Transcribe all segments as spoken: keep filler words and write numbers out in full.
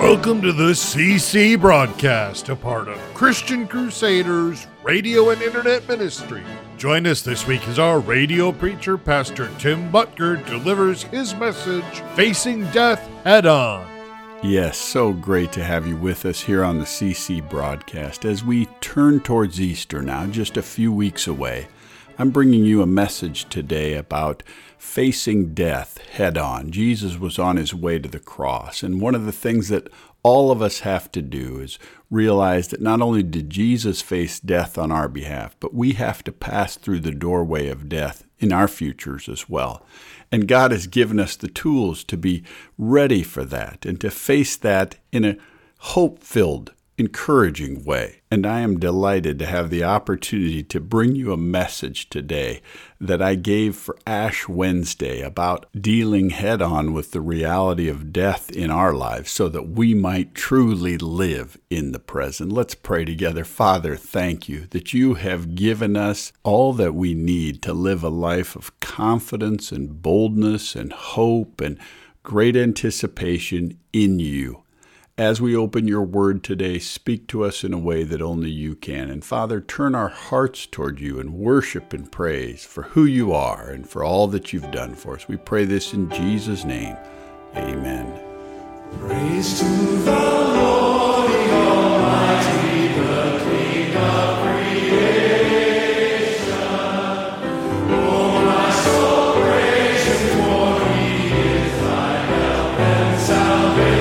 Welcome to the C C broadcast, a part of Christian Crusaders Radio and Internet Ministry. Join us this week as our radio preacher, Pastor Tim Butker, delivers his message, Facing Death Head On. Yes, so great to have you with us here on the C C broadcast. As we turn towards Easter now, just a few weeks away, I'm bringing you a message today about facing death head on. Jesus was on his way to the cross, and one of the things that all of us have to do is realize that not only did Jesus face death on our behalf, but we have to pass through the doorway of death in our futures as well. And God has given us the tools to be ready for that and to face that in a hope-filled, encouraging way. And I am delighted to have the opportunity to bring you a message today that I gave for Ash Wednesday about dealing head-on with the reality of death in our lives so that we might truly live in the present. Let's pray together. Father, thank you that you have given us all that we need to live a life of confidence and boldness and hope and great anticipation in you. As we open your word today, speak to us in a way that only you can. And Father, turn our hearts toward you in worship and praise for who you are and for all that you've done for us. We pray this in Jesus' name. Amen. Praise to the Lord, the Almighty, the King of creation. Oh, my soul, praise him, for he is thy help and salvation.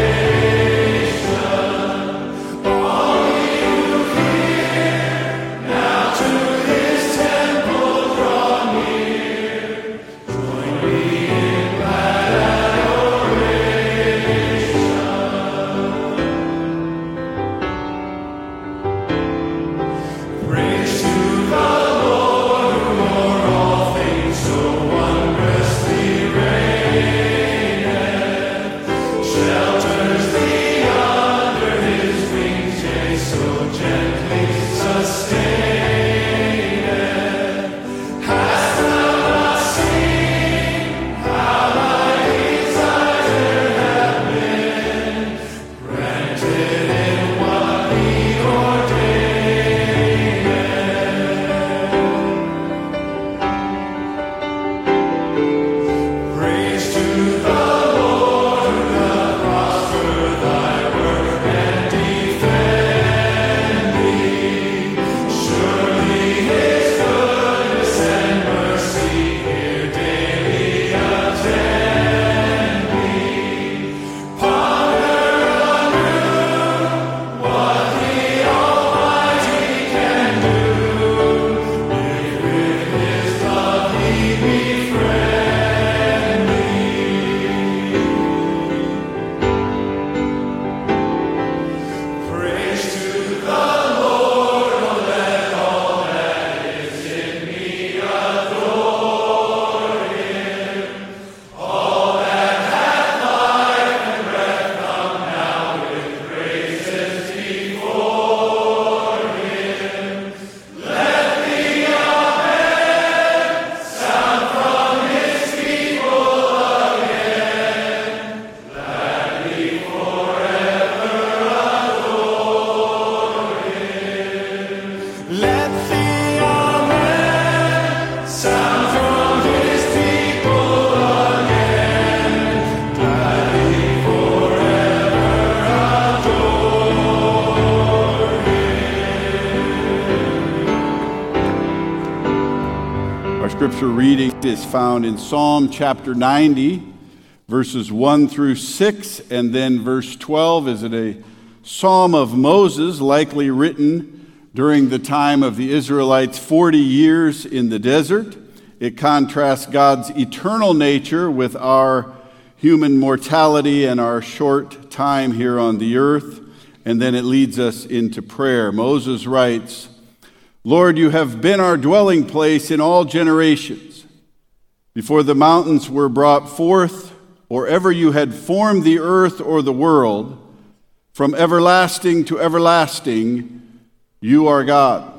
Scripture reading is found in Psalm chapter ninety, verses one through six, and then verse twelve. Is it a psalm of Moses, likely written during the time of the Israelites' forty years in the desert? It contrasts God's eternal nature with our human mortality and our short time here on the earth, and then it leads us into prayer. Moses writes, Lord, you have been our dwelling place in all generations. Before the mountains were brought forth, or ever you had formed the earth or the world, from everlasting to everlasting, you are God.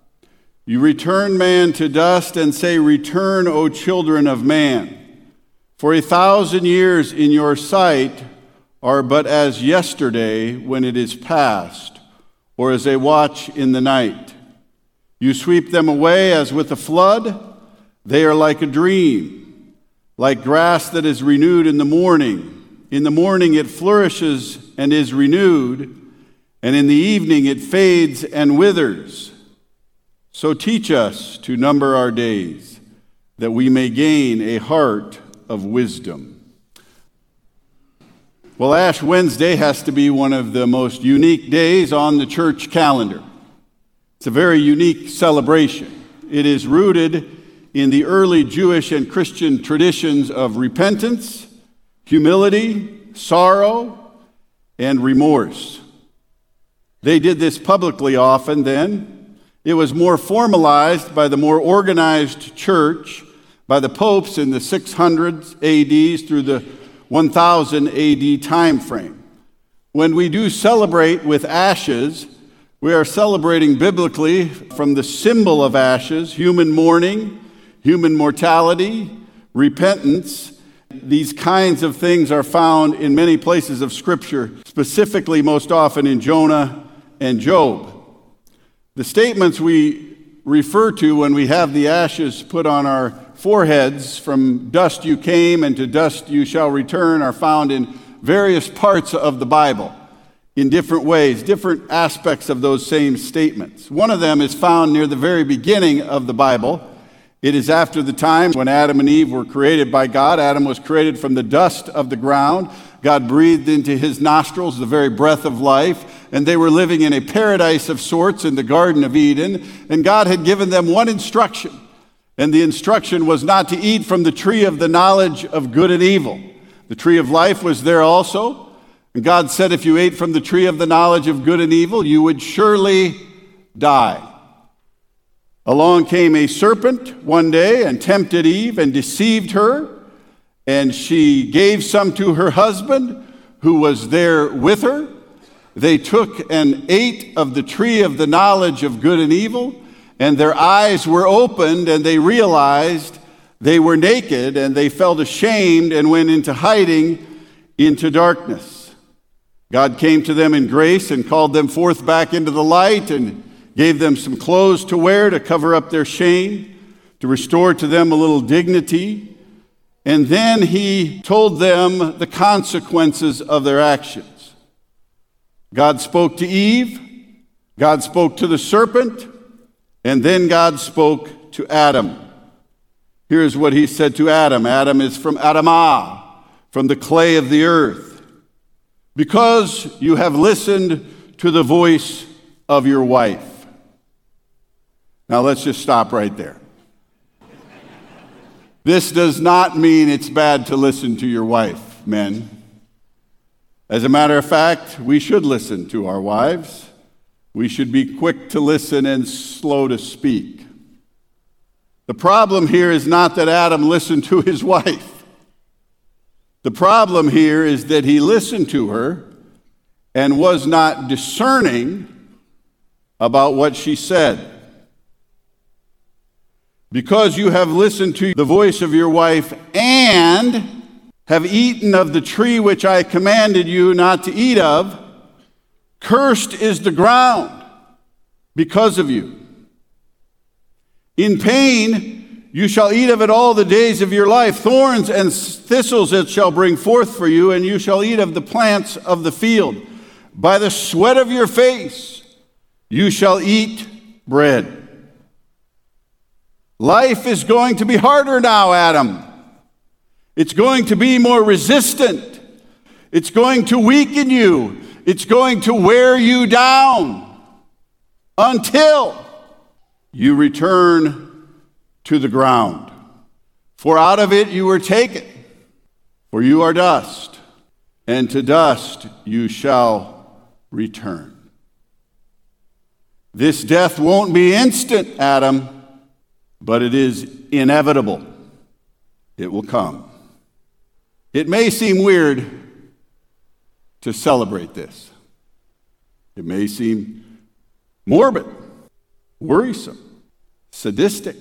You return man to dust and say, Return, O children of man. For a thousand years in your sight are but as yesterday when it is past, or as a watch in the night. You sweep them away as with a flood. They are like a dream, like grass that is renewed in the morning. In the morning it flourishes and is renewed, and in the evening it fades and withers. So teach us to number our days, that we may gain a heart of wisdom. Well, Ash Wednesday has to be one of the most unique days on the church calendar. It's a very unique celebration. It is rooted in the early Jewish and Christian traditions of repentance, humility, sorrow, and remorse. They did this publicly often then. It was more formalized by the more organized church, by the popes in the six hundreds A D through the one thousand A D time frame. When we do celebrate with ashes, we are celebrating biblically from the symbol of ashes, human mourning, human mortality, repentance. These kinds of things are found in many places of Scripture, specifically most often in Jonah and Job. The statements we refer to when we have the ashes put on our foreheads, from dust you came and to dust you shall return, are found in various parts of the Bible in different ways, different aspects of those same statements. One of them is found near the very beginning of the Bible. It is after the time when Adam and Eve were created by God. Adam was created from the dust of the ground. God breathed into his nostrils the very breath of life, and they were living in a paradise of sorts in the Garden of Eden, and God had given them one instruction. And the instruction was not to eat from the tree of the knowledge of good and evil. The tree of life was there also. And God said, if you ate from the tree of the knowledge of good and evil, you would surely die. Along came a serpent one day and tempted Eve and deceived her. And she gave some to her husband who was there with her. They took and ate of the tree of the knowledge of good and evil. And their eyes were opened, and they realized they were naked, and they felt ashamed and went into hiding into darkness. God came to them in grace and called them forth back into the light and gave them some clothes to wear to cover up their shame, to restore to them a little dignity. And then he told them the consequences of their actions. God spoke to Eve, God spoke to the serpent, and then God spoke to Adam. Here's what he said to Adam. Adam is from Adamah, from the clay of the earth. Because you have listened to the voice of your wife. Now let's just stop right there. This does not mean it's bad to listen to your wife, men. As a matter of fact, we should listen to our wives. We should be quick to listen and slow to speak. The problem here is not that Adam listened to his wife. The problem here is that he listened to her and was not discerning about what she said. Because you have listened to the voice of your wife and have eaten of the tree which I commanded you not to eat of, cursed is the ground because of you. In pain you shall eat of it all the days of your life. Thorns and thistles it shall bring forth for you, and you shall eat of the plants of the field. By the sweat of your face you shall eat bread. Life is going to be harder now, Adam. It's going to be more resistant. It's going to weaken you. It's going to wear you down until you return to the ground. For out of it you were taken, for you are dust, and to dust you shall return. This death won't be instant, Adam, but it is inevitable. It will come. It may seem weird to celebrate this. It may seem morbid, worrisome, sadistic,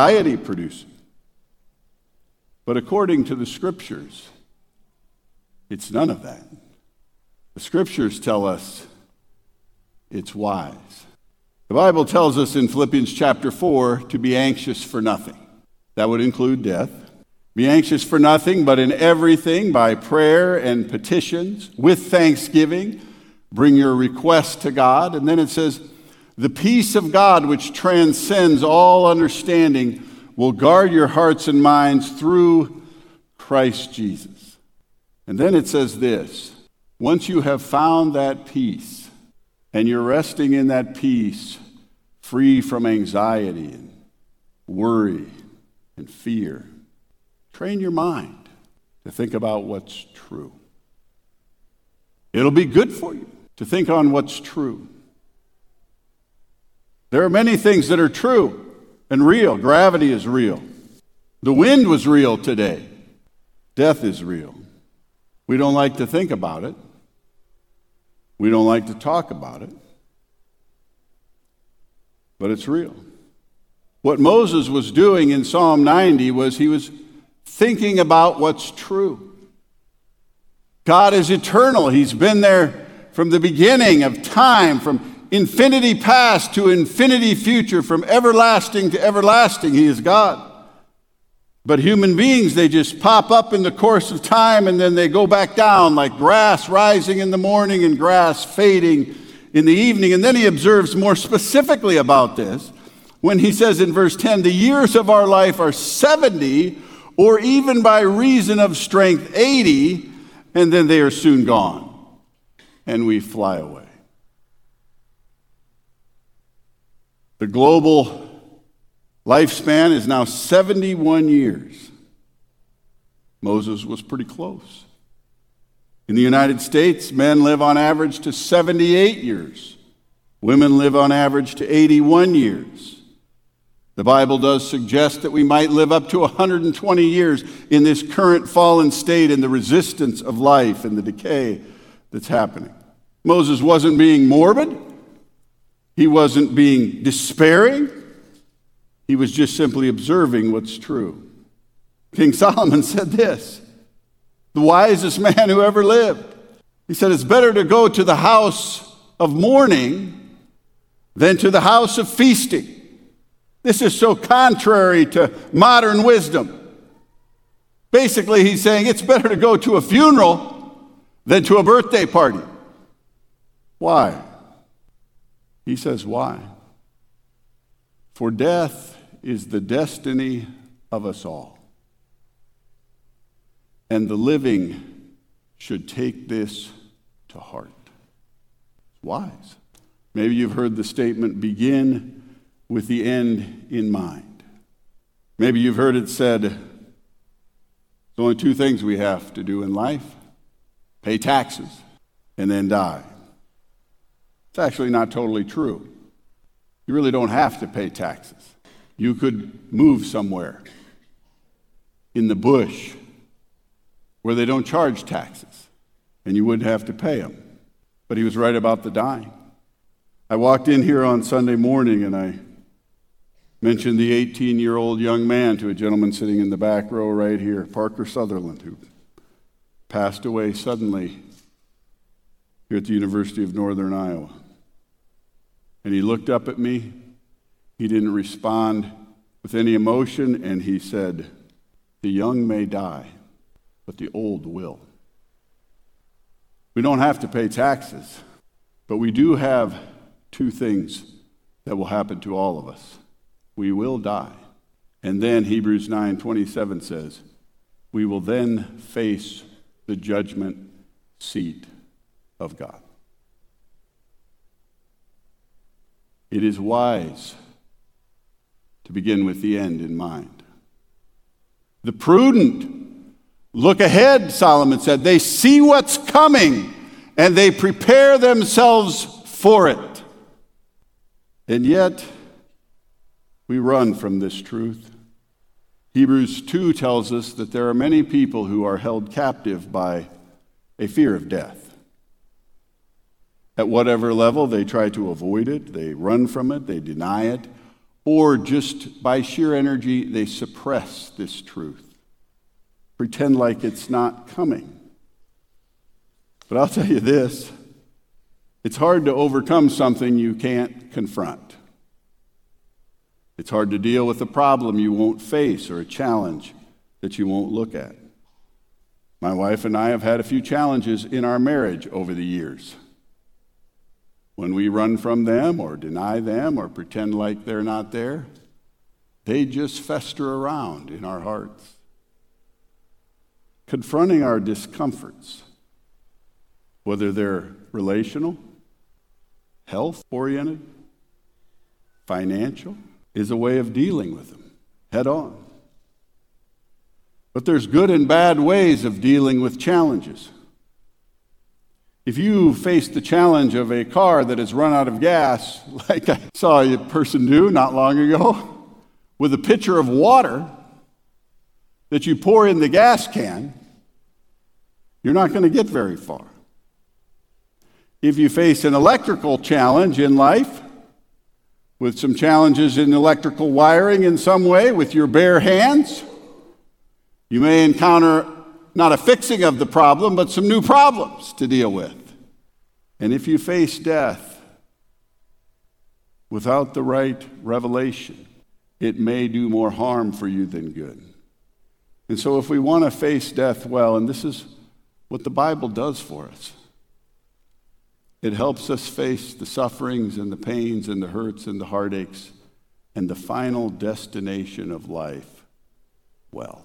anxiety-producing. But according to the Scriptures, It's none of that. The Scriptures tell us it's wise. The Bible tells us in Philippians chapter four to be anxious for nothing. That would include death. Be anxious for nothing, but in everything, by prayer and petitions, with thanksgiving, bring your requests to God. And then it says, the peace of God, which transcends all understanding, will guard your hearts and minds through Christ Jesus. And then it says this, once you have found that peace, and you're resting in that peace, free from anxiety and worry and fear, train your mind to think about what's true. It'll be good for you to think on what's true. There are many things that are true and real. Gravity is real. The wind was real today. Death is real. We don't like to think about it. We don't like to talk about it. But it's real. What Moses was doing in Psalm ninety was he was thinking about what's true. God is eternal. He's been there from the beginning of time, from infinity past to infinity future, from everlasting to everlasting. He is God. But human beings, they just pop up in the course of time and then they go back down like grass rising in the morning and grass fading in the evening. And then he observes more specifically about this when he says in verse ten, the years of our life are seventy, or even by reason of strength eighty, and then they are soon gone, and we fly away. The global lifespan is now seventy-one years. Moses was pretty close. In the United States, men live on average to seventy-eight years. Women live on average to eighty-one years. The Bible does suggest that we might live up to one hundred twenty years in this current fallen state and the resistance of life and the decay that's happening. Moses wasn't being morbid. He wasn't being despairing. He was just simply observing what's true. King Solomon said this, the wisest man who ever lived. He said, it's better to go to the house of mourning than to the house of feasting. This is so contrary to modern wisdom. Basically, he's saying it's better to go to a funeral than to a birthday party. Why? He says, why? For death is the destiny of us all. And the living should take this to heart. It's wise. Maybe you've heard the statement, begin with the end in mind. Maybe you've heard it said, there's only two things we have to do in life, pay taxes and then die. It's actually not totally true. You really don't have to pay taxes. You could move somewhere in the bush where they don't charge taxes, and you wouldn't have to pay them. But he was right about the dying. I walked in here on Sunday morning, and I mentioned the eighteen-year-old young man to a gentleman sitting in the back row right here, Parker Sutherland, who passed away suddenly here at the University of Northern Iowa. And he looked up at me. He didn't respond with any emotion, and he said, the young may die, but the old will. We don't have to pay taxes, but we do have two things that will happen to all of us. We will die. And then Hebrews nine twenty-seven says, we will then face the judgment seat of God. It is wise to begin with the end in mind. The prudent look ahead, Solomon said. They see what's coming and they prepare themselves for it. And yet, we run from this truth. Hebrews two tells us that there are many people who are held captive by a fear of death. At whatever level, they try to avoid it, they run from it, they deny it, or just by sheer energy, they suppress this truth. Pretend like it's not coming. But I'll tell you this, it's hard to overcome something you can't confront. It's hard to deal with a problem you won't face or a challenge that you won't look at. My wife and I have had a few challenges in our marriage over the years. When we run from them or deny them or pretend like they're not there, they just fester around in our hearts. Confronting our discomforts, whether they're relational, health-oriented, financial, is a way of dealing with them head on. But there's good and bad ways of dealing with challenges. If you face the challenge of a car that has run out of gas, like I saw a person do not long ago, with a pitcher of water that you pour in the gas can, you're not going to get very far. If you face an electrical challenge in life, with some challenges in electrical wiring in some way with your bare hands, you may encounter not a fixing of the problem, but some new problems to deal with. And if you face death without the right revelation, it may do more harm for you than good. And so if we want to face death well, and this is what the Bible does for us, it helps us face the sufferings and the pains and the hurts and the heartaches and the final destination of life well.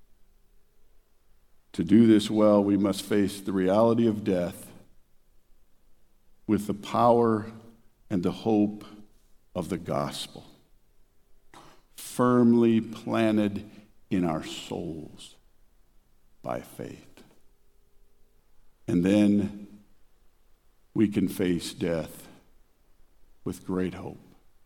To do this well, we must face the reality of death with the power and the hope of the gospel, firmly planted in our souls by faith. And then we can face death with great hope.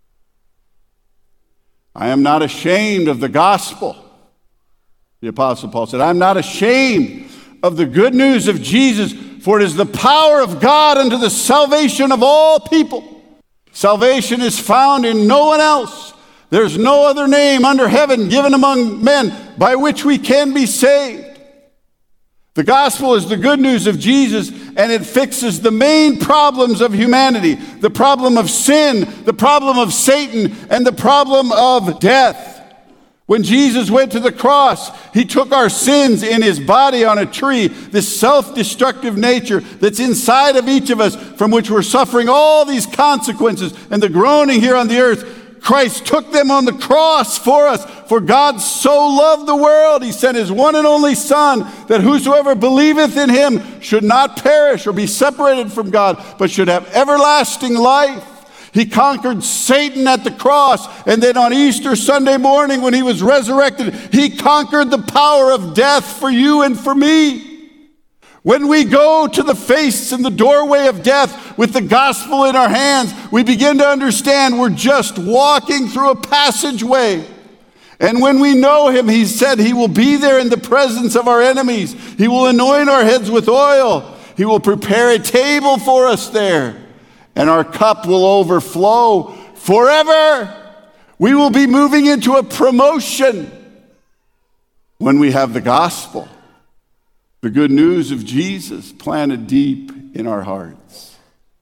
I am not ashamed of the gospel, the Apostle Paul said. I'm not ashamed of the good news of Jesus, for it is the power of God unto the salvation of all people. Salvation is found in no one else. There's no other name under heaven given among men by which we can be saved. The gospel is the good news of Jesus, and it fixes the main problems of humanity, the problem of sin, the problem of Satan, and the problem of death. When Jesus went to the cross, he took our sins in his body on a tree, this self-destructive nature that's inside of each of us, from which we're suffering all these consequences and the groaning here on the earth. Christ took them on the cross for us. For God so loved the world, he sent his one and only Son, that whosoever believeth in him should not perish or be separated from God, but should have everlasting life. He conquered Satan at the cross, and then on Easter Sunday morning when he was resurrected, he conquered the power of death for you and for me. When we go to the face and the doorway of death with the gospel in our hands, we begin to understand we're just walking through a passageway. And when we know him, he said he will be there in the presence of our enemies. He will anoint our heads with oil. He will prepare a table for us there. And our cup will overflow forever. We will be moving into a promotion when we have the gospel, the good news of Jesus planted deep in our hearts.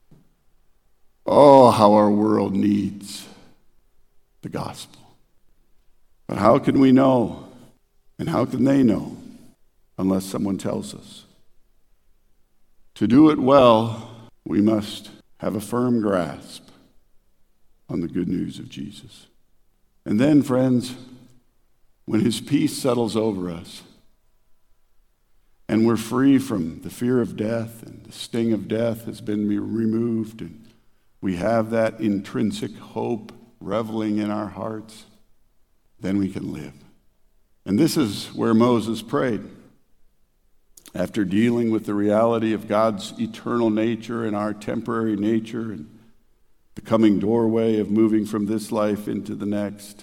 Oh, how our world needs the gospel. But how can we know, and how can they know, unless someone tells us? To do it well, we must have a firm grasp on the good news of Jesus. And then, friends, when his peace settles over us, and we're free from the fear of death, and the sting of death has been removed, and we have that intrinsic hope reveling in our hearts, then we can live. And this is where Moses prayed. After dealing with the reality of God's eternal nature and our temporary nature and the coming doorway of moving from this life into the next,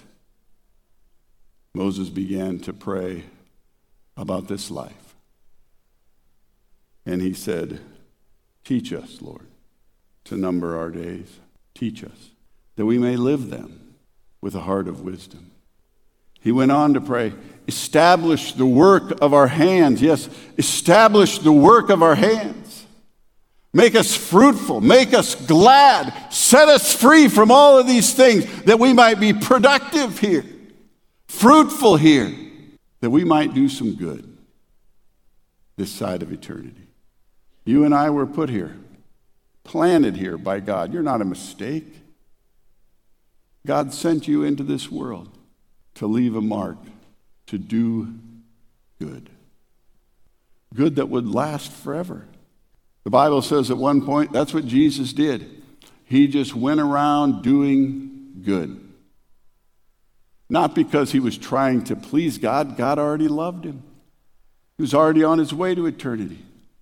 Moses began to pray about this life. And he said, teach us, Lord, to number our days. Teach us, that we may live them with a heart of wisdom. He went on to pray, establish the work of our hands. Yes, establish the work of our hands. Make us fruitful. Make us glad. Set us free from all of these things that we might be productive here, fruitful here, that we might do some good this side of eternity. You and I were put here, planted here by God. You're not a mistake. God sent you into this world to leave a mark, to do good. Good that would last forever. The Bible says at one point, that's what Jesus did. He just went around doing good. Not because he was trying to please God. God already loved him. He was already on his way to eternity.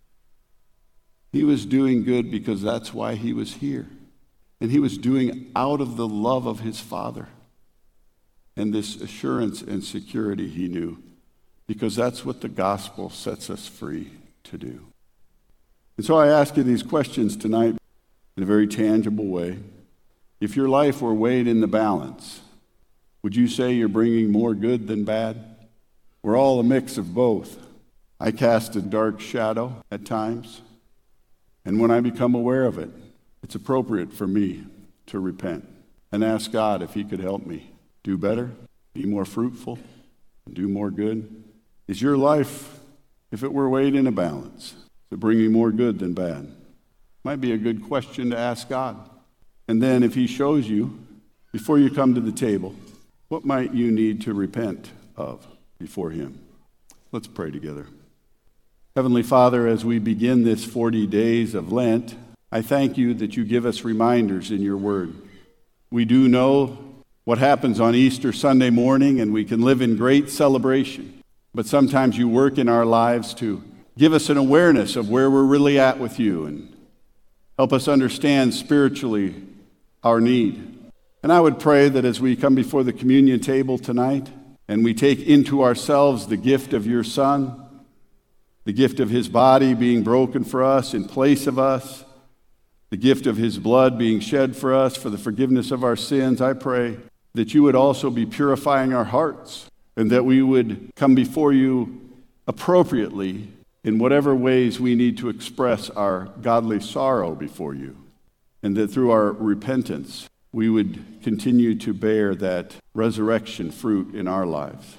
He was doing good because that's why he was here. And he was doing out of the love of his Father and this assurance and security he knew, because that's what the gospel sets us free to do. And so I ask you these questions tonight in a very tangible way. If your life were weighed in the balance, would you say you're bringing more good than bad? We're all a mix of both. I cast a dark shadow at times, and when I become aware of it, it's appropriate for me to repent and ask God if he could help me do better, be more fruitful, and do more good. Is your life, if it were weighed in a balance, is it bringing more good than bad? Might be a good question to ask God. And then if he shows you, before you come to the table, what might you need to repent of before him? Let's pray together. Heavenly Father, as we begin this forty days of Lent, I thank you that you give us reminders in your word. We do know what happens on Easter Sunday morning, and we can live in great celebration. But sometimes you work in our lives to give us an awareness of where we're really at with you and help us understand spiritually our need. And I would pray that as we come before the communion table tonight and we take into ourselves the gift of your Son, the gift of his body being broken for us in place of us, the gift of his blood being shed for us for the forgiveness of our sins, I pray that you would also be purifying our hearts and that we would come before you appropriately in whatever ways we need to express our godly sorrow before you, and that through our repentance we would continue to bear that resurrection fruit in our lives,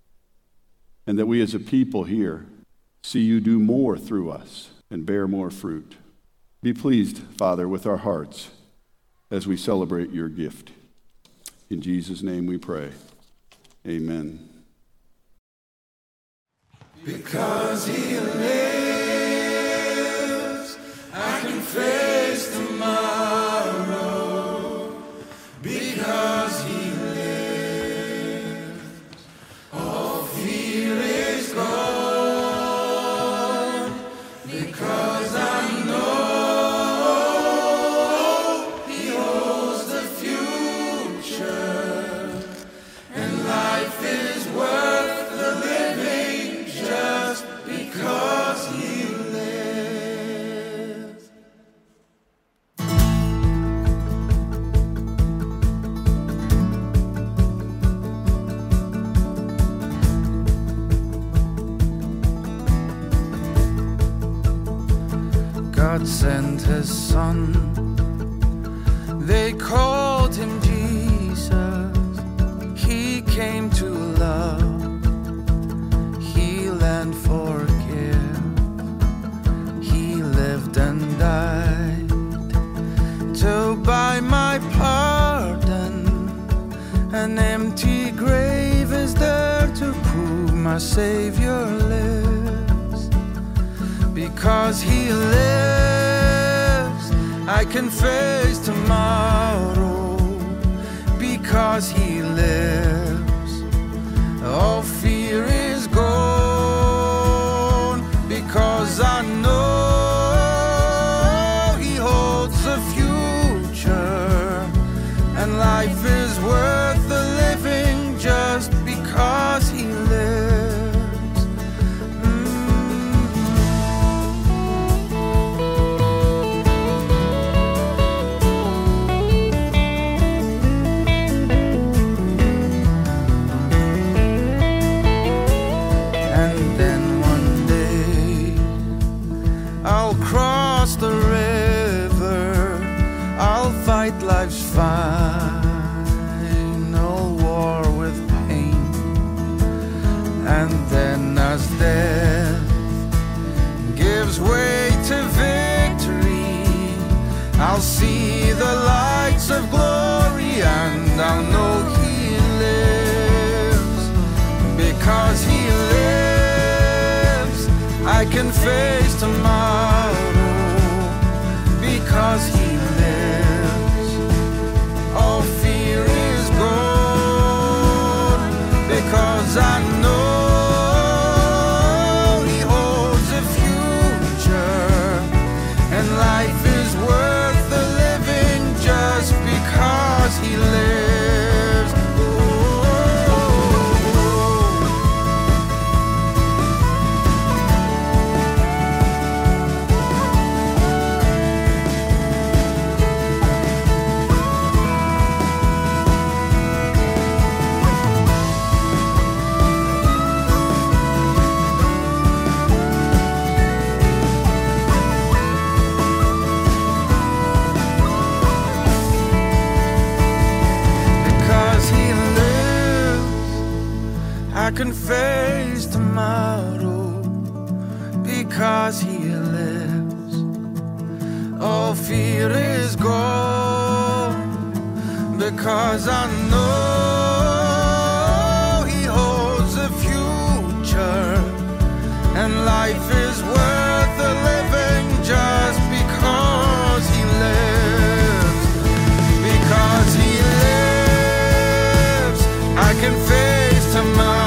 and that we as a people here see you do more through us and bear more fruit. Be pleased, Father, with our hearts as we celebrate your gift. In Jesus' name we pray. Amen. Because he lives, I can face tomorrow. Because he lives, all fear is gone. Because I know he holds the future, and life is worth the living just because he lives. God sent his son, they called him Jesus. He came to love, heal and forgive. He lived and died to buy my pardon. An empty grave is there to prove my Savior lives. Because he lives, I can face tomorrow. Because he lives, all fear is gone. Because I know he holds the future, and life is worth the living just because he lives. The I'll see the lights of glory, and I'll know he lives. Because he lives, I can face tomorrow. Because he lives, all fear is gone. Because I know he holds a future, and life is worth the living just because he lives. I can face tomorrow because he lives. All fear is gone because I know he holds a future, and life is worth the living just because he lives. Because he lives, I can face tomorrow.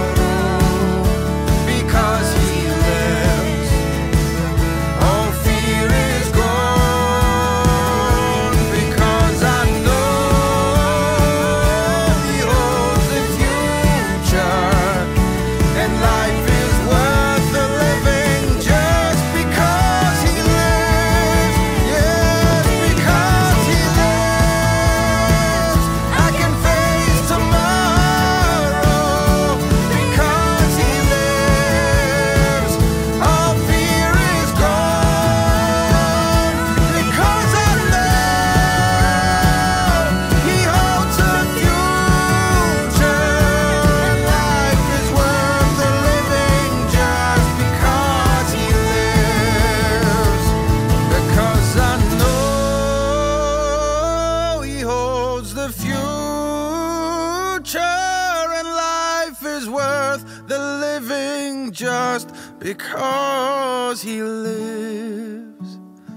Just because he lives.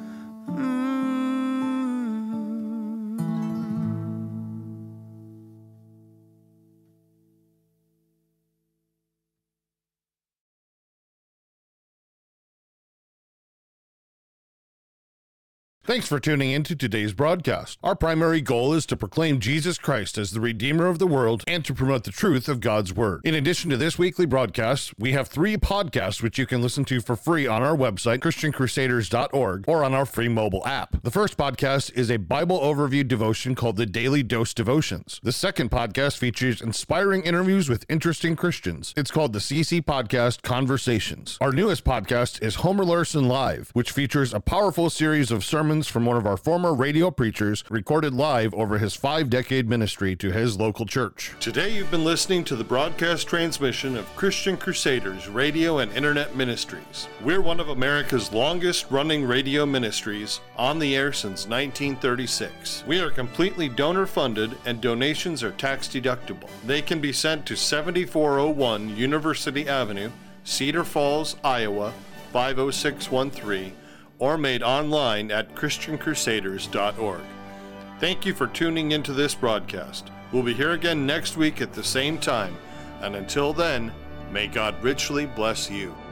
Mm. Thanks for tuning into today's broadcast. Our primary goal is to proclaim Jesus Christ as the Redeemer of the world and to promote the truth of God's Word. In addition to this weekly broadcast, we have three podcasts which you can listen to for free on our website, Christian Crusaders dot org, or on our free mobile app. The first podcast is a Bible overview devotion called the Daily Dose Devotions. The second podcast features inspiring interviews with interesting Christians. It's called the C C Podcast Conversations. Our newest podcast is Homer Larson Live, which features a powerful series of sermons from one of our former radio preachers recorded live over his five-decade ministry to his local church. Today you've been listening to the broadcast transmission of Christian Crusaders Radio and Internet Ministries. We're one of America's longest-running radio ministries, on the air since nineteen thirty-six. We are completely donor-funded and donations are tax-deductible. They can be sent to seventy-four oh one University Avenue, Cedar Falls, Iowa, five oh six one three, or made online at Christian Crusaders dot org. Thank you for tuning into this broadcast. We'll be here again next week at the same time, and until then, may God richly bless you.